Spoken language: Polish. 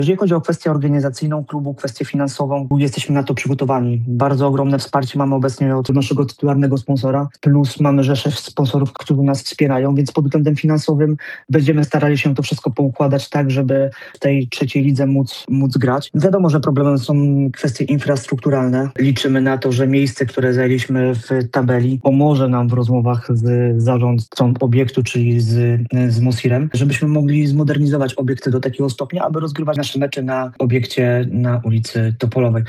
Jeżeli chodzi o kwestię organizacyjną klubu, kwestię finansową, jesteśmy na to przygotowani. Bardzo ogromne wsparcie mamy obecnie od naszego tytularnego sponsora, plus mamy rzeszę sponsorów, którzy nas wspierają, więc pod względem finansowym będziemy starali się to wszystko poukładać tak, żeby w tej trzeciej lidze móc grać. Wiadomo, że problemem są kwestie infrastrukturalne. Liczymy na to, że miejsce, które zajęliśmy w tabeli, pomoże nam w rozmowach z zarządcą obiektu, czyli z Mosirem, żebyśmy mogli zmodernizować obiekty do takiego stopnia, aby rozgrywać nasze mecze na obiekcie na ulicy Topolowej.